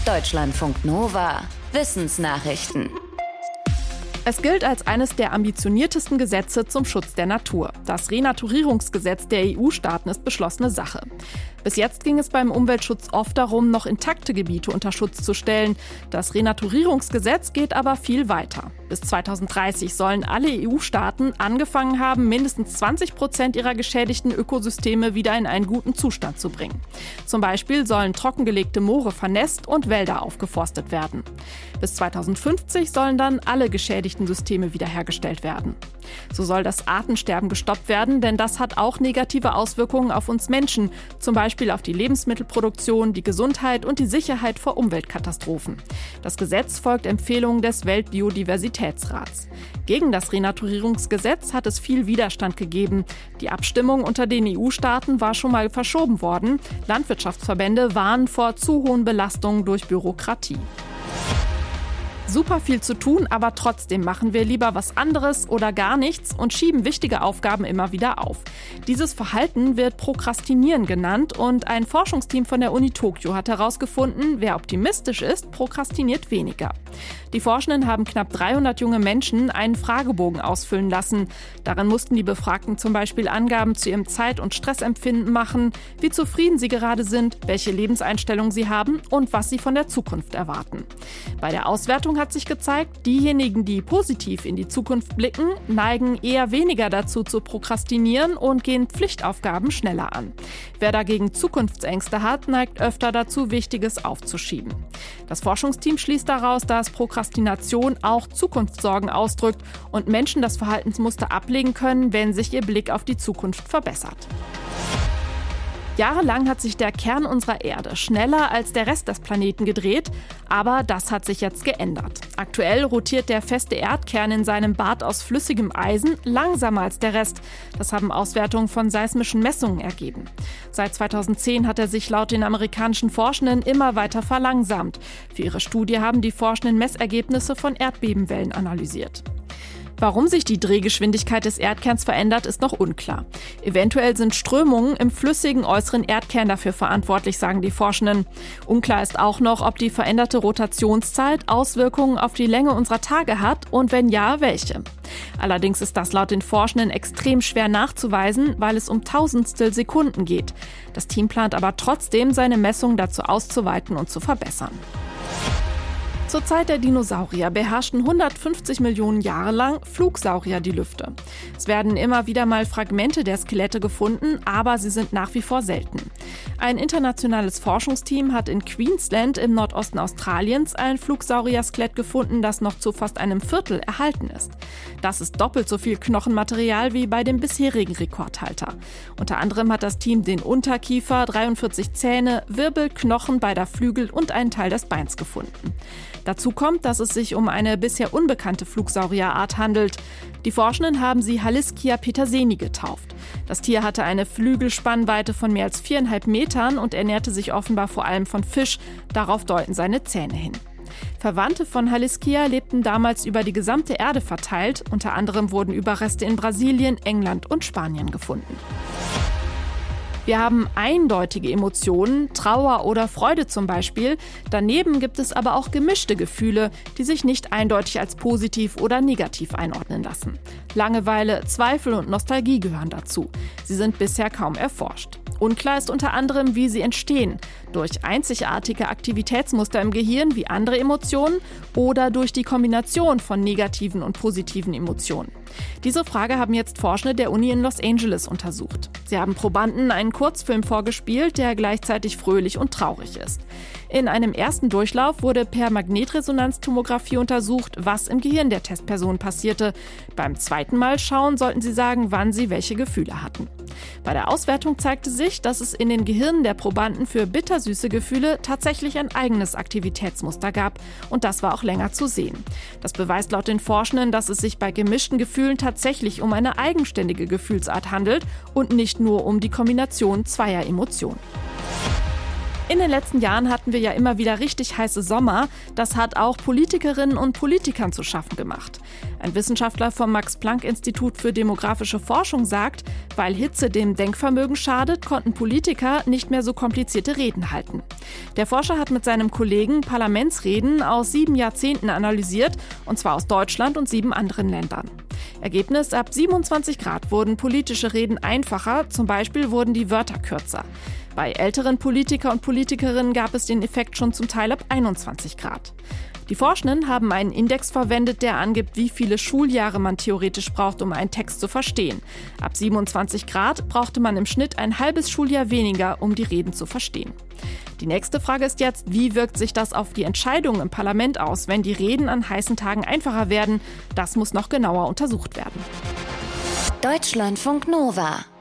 Deutschlandfunk Nova. Wissensnachrichten. Es gilt als eines der ambitioniertesten Gesetze zum Schutz der Natur. Das Renaturierungsgesetz der EU-Staaten ist beschlossene Sache. Bis jetzt ging es beim Umweltschutz oft darum, noch intakte Gebiete unter Schutz zu stellen. Das Renaturierungsgesetz geht aber viel weiter. Bis 2030 sollen alle EU-Staaten angefangen haben, mindestens 20% ihrer geschädigten Ökosysteme wieder in einen guten Zustand zu bringen. Zum Beispiel sollen trockengelegte Moore vernässt und Wälder aufgeforstet werden. Bis 2050 sollen dann alle geschädigten Systeme wiederhergestellt werden. So soll das Artensterben gestoppt werden, denn das hat auch negative Auswirkungen auf uns Menschen, zum Beispiel auf die Lebensmittelproduktion, die Gesundheit und die Sicherheit vor Umweltkatastrophen. Das Gesetz folgt Empfehlungen des Weltbiodiversitätsrats. Gegen das Renaturierungsgesetz hat es viel Widerstand gegeben. Die Abstimmung unter den EU-Staaten war schon mal verschoben worden. Landwirtschaftsverbände warnen vor zu hohen Belastungen durch Bürokratie. Super viel zu tun, aber trotzdem machen wir lieber was anderes oder gar nichts und schieben wichtige Aufgaben immer wieder auf. Dieses Verhalten wird Prokrastinieren genannt und ein Forschungsteam von der Uni Tokio hat herausgefunden, wer optimistisch ist, prokrastiniert weniger. Die Forschenden haben knapp 300 junge Menschen einen Fragebogen ausfüllen lassen. Darin mussten die Befragten zum Beispiel Angaben zu ihrem Zeit- und Stressempfinden machen, wie zufrieden sie gerade sind, welche Lebenseinstellung sie haben und was sie von der Zukunft erwarten. Bei der Auswertung hat sich gezeigt, diejenigen, die positiv in die Zukunft blicken, neigen eher weniger dazu zu prokrastinieren und gehen Pflichtaufgaben schneller an. Wer dagegen Zukunftsängste hat, neigt öfter dazu, Wichtiges aufzuschieben. Das Forschungsteam schließt daraus, dass Prokrastination auch Zukunftssorgen ausdrückt und Menschen das Verhaltensmuster ablegen können, wenn sich ihr Blick auf die Zukunft verbessert. Jahrelang hat sich der Kern unserer Erde schneller als der Rest des Planeten gedreht, aber das hat sich jetzt geändert. Aktuell rotiert der feste Erdkern in seinem Bad aus flüssigem Eisen langsamer als der Rest. Das haben Auswertungen von seismischen Messungen ergeben. Seit 2010 hat er sich laut den amerikanischen Forschenden immer weiter verlangsamt. Für ihre Studie haben die Forschenden Messergebnisse von Erdbebenwellen analysiert. Warum sich die Drehgeschwindigkeit des Erdkerns verändert, ist noch unklar. Eventuell sind Strömungen im flüssigen äußeren Erdkern dafür verantwortlich, sagen die Forschenden. Unklar ist auch noch, ob die veränderte Rotationszeit Auswirkungen auf die Länge unserer Tage hat und wenn ja, welche. Allerdings ist das laut den Forschenden extrem schwer nachzuweisen, weil es um Tausendstel Sekunden geht. Das Team plant aber trotzdem, seine Messungen dazu auszuweiten und zu verbessern. Zur Zeit der Dinosaurier beherrschten 150 Millionen Jahre lang Flugsaurier die Lüfte. Es werden immer wieder mal Fragmente der Skelette gefunden, aber sie sind nach wie vor selten. Ein internationales Forschungsteam hat in Queensland im Nordosten Australiens ein Flugsaurier-Skelett gefunden, das noch zu fast einem Viertel erhalten ist. Das ist doppelt so viel Knochenmaterial wie bei dem bisherigen Rekordhalter. Unter anderem hat das Team den Unterkiefer, 43 Zähne, Wirbel, Knochen beider Flügel und einen Teil des Beins gefunden. Dazu kommt, dass es sich um eine bisher unbekannte Flugsaurierart handelt. Die Forschenden haben sie Haliskia peterseni getauft. Das Tier hatte eine Flügelspannweite von mehr als 4,5 Metern und ernährte sich offenbar vor allem von Fisch. Darauf deuten seine Zähne hin. Verwandte von Haliskia lebten damals über die gesamte Erde verteilt. Unter anderem wurden Überreste in Brasilien, England und Spanien gefunden. Wir haben eindeutige Emotionen, Trauer oder Freude zum Beispiel. Daneben gibt es aber auch gemischte Gefühle, die sich nicht eindeutig als positiv oder negativ einordnen lassen. Langeweile, Zweifel und Nostalgie gehören dazu. Sie sind bisher kaum erforscht. Unklar ist unter anderem, wie sie entstehen. Durch einzigartige Aktivitätsmuster im Gehirn wie andere Emotionen oder durch die Kombination von negativen und positiven Emotionen. Diese Frage haben jetzt Forschende der Uni in Los Angeles untersucht. Sie haben Probanden einen Kurzfilm vorgespielt, der gleichzeitig fröhlich und traurig ist. In einem ersten Durchlauf wurde per Magnetresonanztomographie untersucht, was im Gehirn der Testperson passierte. Beim zweiten Mal schauen sollten sie sagen, wann sie welche Gefühle hatten. Bei der Auswertung zeigte sich, dass es in den Gehirnen der Probanden für bittersüße Gefühle tatsächlich ein eigenes Aktivitätsmuster gab. Und das war auch länger zu sehen. Das beweist laut den Forschenden, dass es sich bei gemischten Gefühlen tatsächlich um eine eigenständige Gefühlsart handelt und nicht nur um die Kombination zweier Emotionen. In den letzten Jahren hatten wir ja immer wieder richtig heiße Sommer. Das hat auch Politikerinnen und Politikern zu schaffen gemacht. Ein Wissenschaftler vom Max-Planck-Institut für demografische Forschung sagt, weil Hitze dem Denkvermögen schadet, konnten Politiker nicht mehr so komplizierte Reden halten. Der Forscher hat mit seinem Kollegen Parlamentsreden aus 7 Jahrzehnten analysiert, und zwar aus Deutschland und 7 anderen Ländern. Ergebnis: ab 27 Grad wurden politische Reden einfacher, zum Beispiel wurden die Wörter kürzer. Bei älteren Politiker und Politikerinnen gab es den Effekt schon zum Teil ab 21 Grad. Die Forschenden haben einen Index verwendet, der angibt, wie viele Schuljahre man theoretisch braucht, um einen Text zu verstehen. Ab 27 Grad brauchte man im Schnitt ein halbes Schuljahr weniger, um die Reden zu verstehen. Die nächste Frage ist jetzt, wie wirkt sich das auf die Entscheidungen im Parlament aus, wenn die Reden an heißen Tagen einfacher werden? Das muss noch genauer untersucht werden. Deutschlandfunk Nova